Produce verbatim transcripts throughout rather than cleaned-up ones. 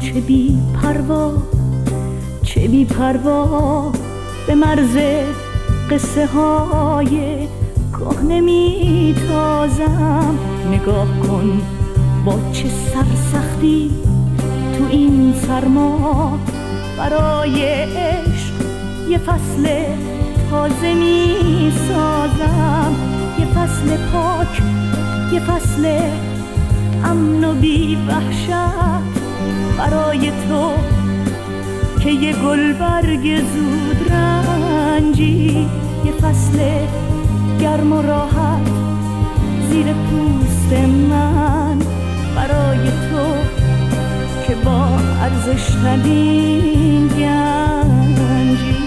چه بی پروا چه بی پروا به مرز قصه های کهنه می تازم. نگاه کن با چه سرسختی تو این سرما برای عشق یه فصل تازه می سازم. یه فصل پاک، یه فصل امن و بی وحشت برای تو که یه گلبرگ زود رنجی. یه فصل گرم و راحت زیر پوست من برای تو که با ارزش ترین گنجی.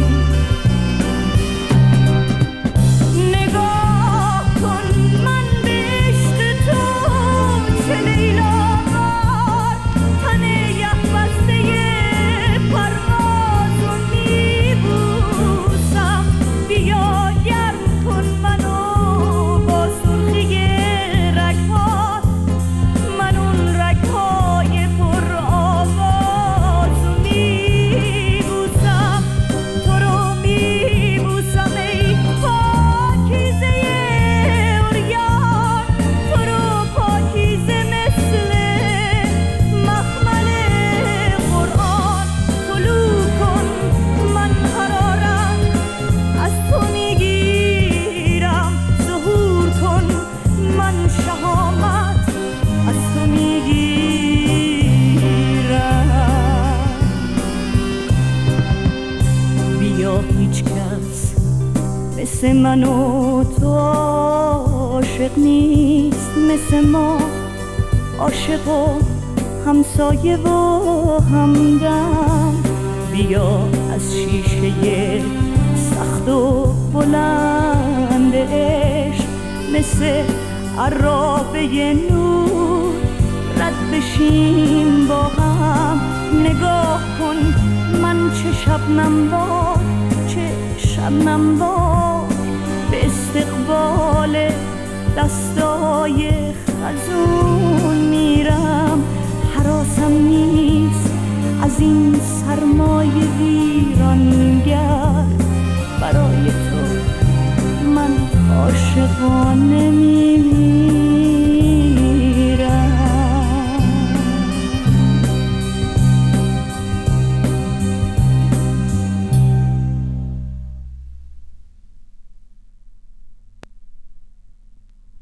نگاه کن من به عشق تو چه لیلاوار تن یخ بسته پرواز رو میبوسم. بیا گرم کن منو با سرخی رگ‌هات، من اون رگ‌های پر آواز رو میبوسم. تو رو میبوسم ای پاکیزه عریان، تو رو پاکیزه مثل مخمل قرآن. طلوع کن من حرارت از تو میگیرم، ظهور کن من شهامت از تو میگیرم. بیا هیچ کس مثل من و تو عاشق نیست، مثل ما عاشق و همسایه و همدم. بیا از شیشه سخت و بلند عشق مثل عرابه نور رد بشیم با هم. نگاه کن من چه شبنم بار چه شبنم بار به استقبال دستای خزون میرم. حراسم نیست از این سرمای ویرانگر، برای تو من عاشقانه میمیرم.